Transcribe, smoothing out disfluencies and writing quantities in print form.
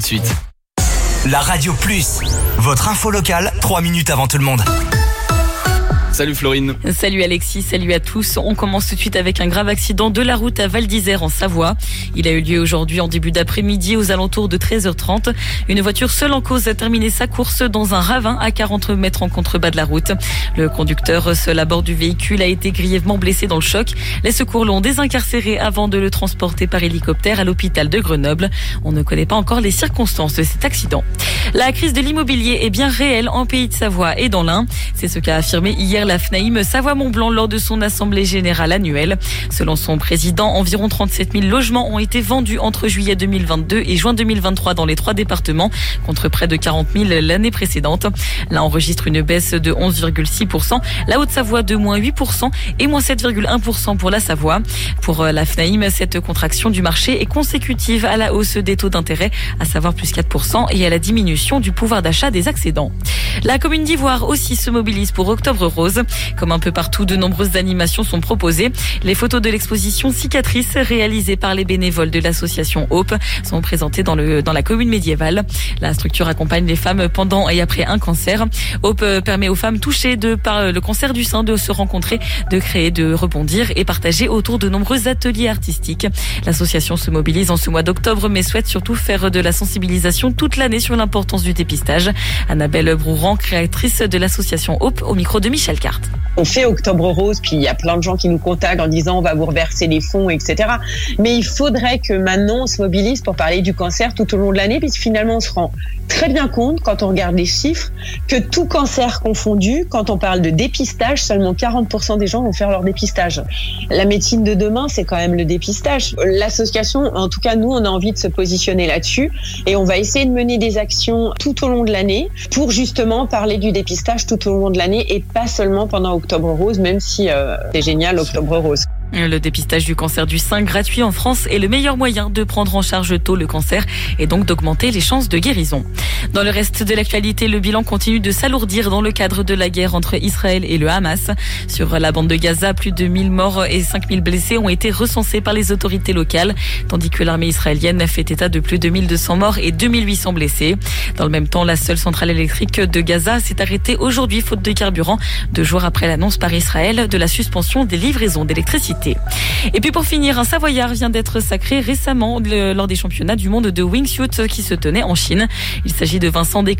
suite. La Radio Plus, votre info locale, 3 minutes avant tout le monde. Salut Florine. Salut Alexis, salut à tous. On commence tout de suite avec un grave accident de la route à Val d'Isère en Savoie. Il a eu lieu aujourd'hui en début d'après-midi aux alentours de 13h30. Une voiture seule en cause a terminé sa course dans un ravin à 40 mètres en contrebas de la route. Le conducteur seul à bord du véhicule a été grièvement blessé dans le choc. Les secours l'ont désincarcéré avant de le transporter par hélicoptère à l'hôpital de Grenoble. On ne connaît pas encore les circonstances de cet accident. La crise de l'immobilier est bien réelle en Pays de Savoie et dans l'Ain. C'est ce qu'a affirmé hier la FNAIM Savoie-Mont-Blanc lors de son assemblée générale annuelle. Selon son président, environ 37 000 logements ont été vendus entre juillet 2022 et juin 2023 dans les 3 départements, contre près de 40 000 l'année précédente. L'Ain enregistre une baisse de 11,6%, la Haute-Savoie de moins 8% et moins 7,1% pour la Savoie. Pour la FNAIM, cette contraction du marché est consécutive à la hausse des taux d'intérêt, à savoir plus 4%, et à la diminution du pouvoir d'achat des accédants. La commune d'Ivoire aussi se mobilise pour Octobre Rose. Comme un peu partout, de nombreuses animations sont proposées. Les photos de l'exposition Cicatrices réalisées par les bénévoles de l'association Hope sont présentées dans la commune médiévale. La structure accompagne les femmes pendant et après un cancer. Hope permet aux femmes touchées par le cancer du sein de se rencontrer, de créer, de rebondir et partager autour de nombreux ateliers artistiques. L'association se mobilise en ce mois d'octobre mais souhaite surtout faire de la sensibilisation toute l'année sur l'importance du dépistage. Annabelle Brouran, créatrice de l'association Hope, au micro de Michel Carte. On fait Octobre Rose, puis il y a plein de gens qui nous contactent en disant on va vous reverser les fonds, etc. Mais il faudrait que maintenant on se mobilise pour parler du cancer tout au long de l'année, puisque finalement on se rend très bien compte quand on regarde les chiffres que tout cancer confondu, quand on parle de dépistage, seulement 40% des gens vont faire leur dépistage. La médecine de demain, c'est quand même le dépistage. L'association, en tout cas nous, on a envie de se positionner là-dessus et on va essayer de mener des actions tout au long de l'année pour justement parler du dépistage tout au long de l'année et pas seulement pendant Octobre Rose, même si c'est génial Octobre Rose. Le dépistage du cancer du sein gratuit en France est le meilleur moyen de prendre en charge tôt le cancer et donc d'augmenter les chances de guérison. Dans le reste de l'actualité, le bilan continue de s'alourdir dans le cadre de la guerre entre Israël et le Hamas. Sur la bande de Gaza, plus de 1000 morts et 5000 blessés ont été recensés par les autorités locales, tandis que l'armée israélienne fait état de plus de 1200 morts et 2800 blessés. Dans le même temps, la seule centrale électrique de Gaza s'est arrêtée aujourd'hui faute de carburant, 2 jours après l'annonce par Israël de la suspension des livraisons d'électricité. Et puis pour finir, un Savoyard vient d'être sacré récemment lors des championnats du monde de wingsuit qui se tenaient en Chine. Il s'agit de Vincent Desclés.